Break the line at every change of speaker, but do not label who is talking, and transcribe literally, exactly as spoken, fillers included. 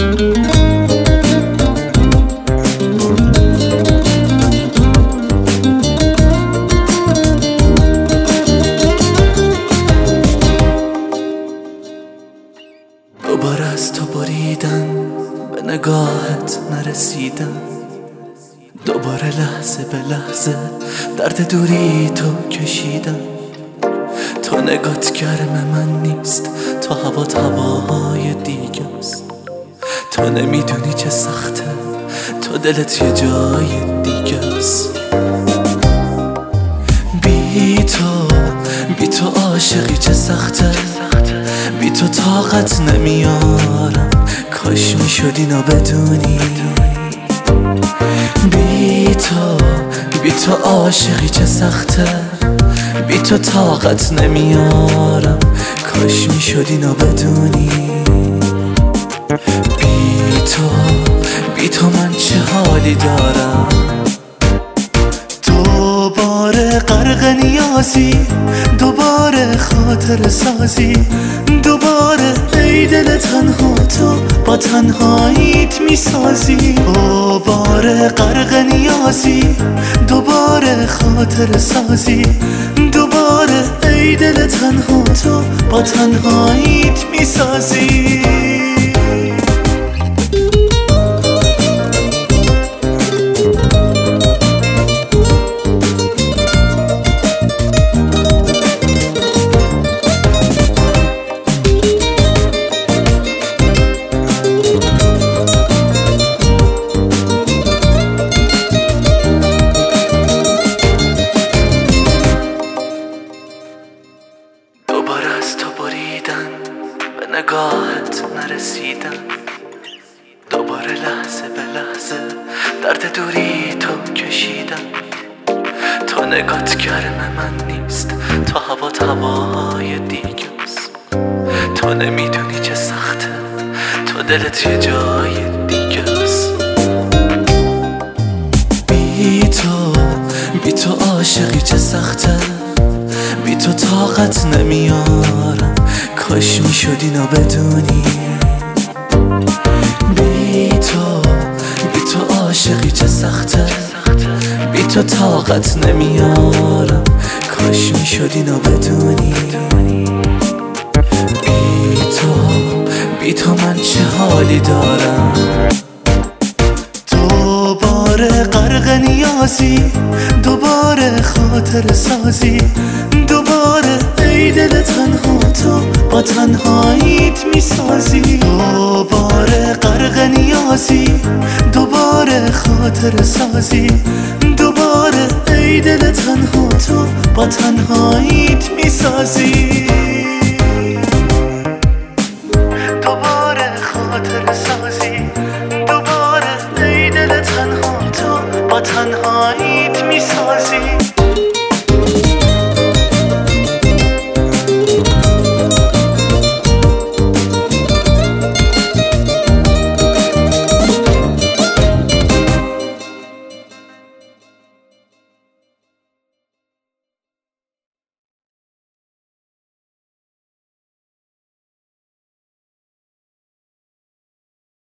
دوباره از تو بریدن، به نگاهت نرسیدم، دوباره لحظه به لحظه درد دوری تو کشیدم. تو نگات گرم من نیست، تو هوات هواهای دیگه است. تو نمیدونی چه سخته، تو دلت یه جای دیگه است. بی تو بی تو عاشقی چه سخته، بی تو طاقت نمیارم، کاش میشد اینو بدونی. بی تو بی تو عاشقی چه سخته، بی تو طاقت نمیارم، کاش میشد اینو بدونی. بی تو بی تو من چه حالی دارم. دوباره غرق نیازی، دوباره خاطر سازی، دوباره ای دل تنها تو با تنهاییت میسازی. دوباره غرق نیازی، دوباره خاطر سازی، دوباره ای دل تنها تو با تنهاییت میسازی. دوباره از تو بریدن، به نگاهت نرسیدم، دوباره لحظه به لحظه درد دوری تو کشیدم. تو نگات گرم من نیست، تو هوات هواهای دیگه است. تو نمیدونی چه سخته، تو دلت یه جای دیگه است. بی تو بی تو عاشقی چه سخته، بی تو طاقت نمیارم، کاش میشد اینو بدونی. بی تو بی تو عاشقی چه سخته، بی تو طاقت نمیارم، کاش میشد اینو بدونی. بی تو بی تو من چه حالی دارم. دوباره غرق نیازی، دوباره خاطر سازی، دوباره ای دل تنها تو با تنهاییت میسازی. دوباره غرق نیازی، دوباره خاطر سازی، دوباره ای دل تنها تو با تنهاییت میسازی.